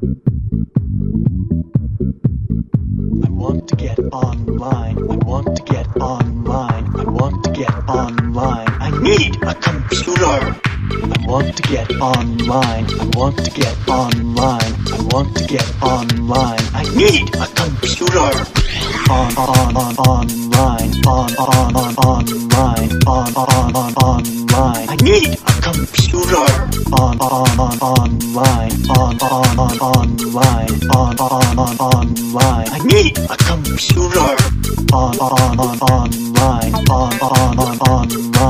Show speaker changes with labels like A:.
A: I want to get online. I want to get online. I want to get online. I need a computer. I want to get online. I want to get online. I want to get online. I need a computer. Online. Online. Online. I need a computer. Online. Online. Online. I need a computer. Online. Online.